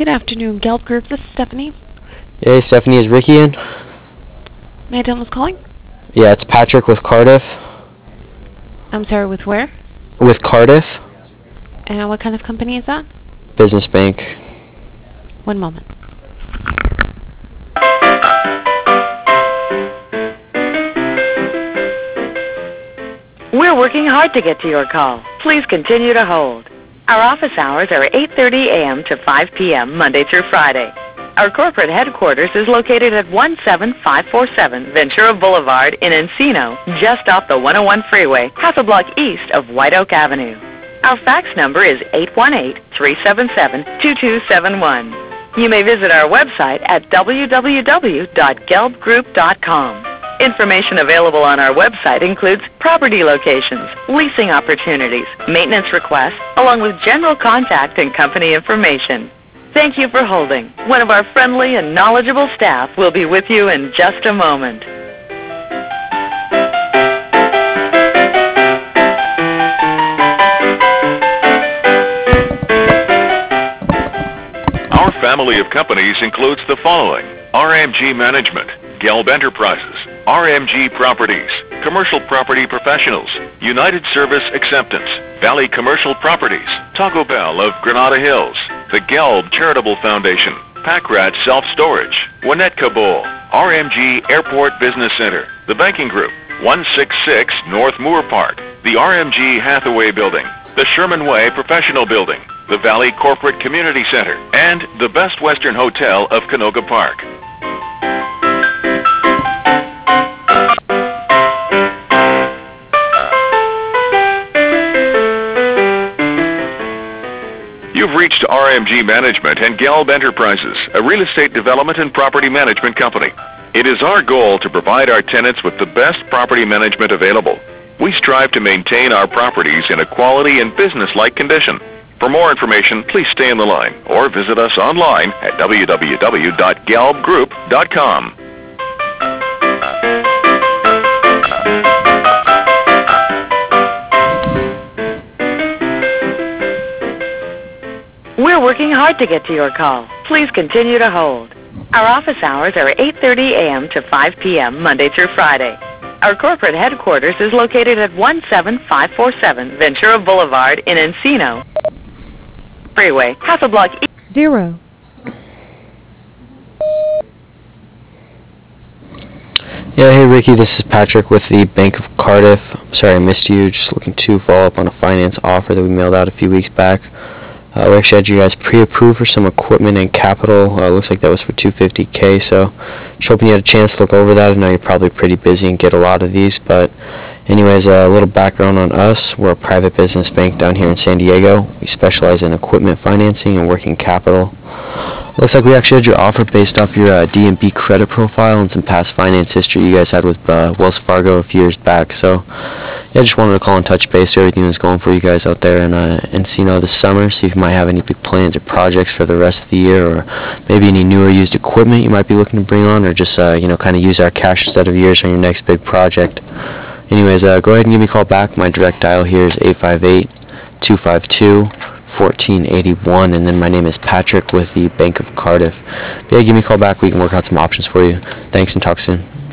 Good afternoon, Gelb Group. This is Stephanie. Hey, Stephanie, is Ricky in? May I tell him who's calling? Yeah, it's Patrick with Cardiff. I'm sorry, with where? With Cardiff And what kind of company is that? Business Bank. One moment. We're working hard to get to your call. Please continue to hold. Our office hours are 8:30 a.m. to 5 p.m. Monday through Friday. Our corporate headquarters is located at 17547 Ventura Boulevard in Encino, just off the 101 freeway, half a block east of White Oak Avenue. Our fax number is 818-377-2271. You may visit our website at www.gelbgroup.com. Information available on our website includes property locations, leasing opportunities, maintenance requests, along with general contact and company information. Thank you for holding. One of our friendly and knowledgeable staff will be with you in just a moment. Our family of companies includes the following: RMG Management, Gelb Enterprises, RMG Properties, Commercial Property Professionals, United Service Acceptance, Valley Commercial Properties, Taco Bell of Granada Hills, the Gelb Charitable Foundation, Packrat Self-Storage, Winnetka Bowl, RMG Airport Business Center, the Banking Group, 166 North Moore Park, the RMG Hathaway Building, the Sherman Way Professional Building, the Valley Corporate Community Center, and the Best Western Hotel of Canoga Park. You've reached RMG Management and Gelb Enterprises, a real estate development and property management company. It is our goal to provide our tenants with the best property management available. We strive to maintain our properties in a quality and business-like condition. For more information, please stay on the line or visit us online at www.gelbgroup.com. We're working hard to get to your call. Please continue to hold. Our office hours are 8:30 a.m. to 5 p.m. Monday through Friday. Our corporate headquarters is located at 17547 Ventura Boulevard in Encino Freeway, half a block east. 0. Yeah, hey Ricky, this is Patrick with the Bank of Cardiff. Sorry I missed you. Just looking to follow up on a finance offer that we mailed out a few weeks back. We actually had you guys pre-approved for some equipment and capital. Looks like that was for $250K, so just hoping you had a chance to look over that. I know you're probably pretty busy and get a lot of these, but anyways, a little background on us. We're a private business bank down here in San Diego. We specialize in equipment financing and working capital. Looks like we actually had your offer based off your D&B credit profile and some past finance history you guys had with Wells Fargo a few years back. So, yeah, just wanted to call and touch base. Everything was going for you guys out there in Encino this summer. See if you might have any big plans or projects for the rest of the year, or maybe any new or used equipment you might be looking to bring on, or just kind of use our cash instead of yours on your next big project. Anyways, go ahead and give me a call back. My direct dial here is 858-252-1481, and then my name is Patrick with the Bank of Cardiff. But yeah, give me a call back. We can work out some options for you. Thanks, and talk soon.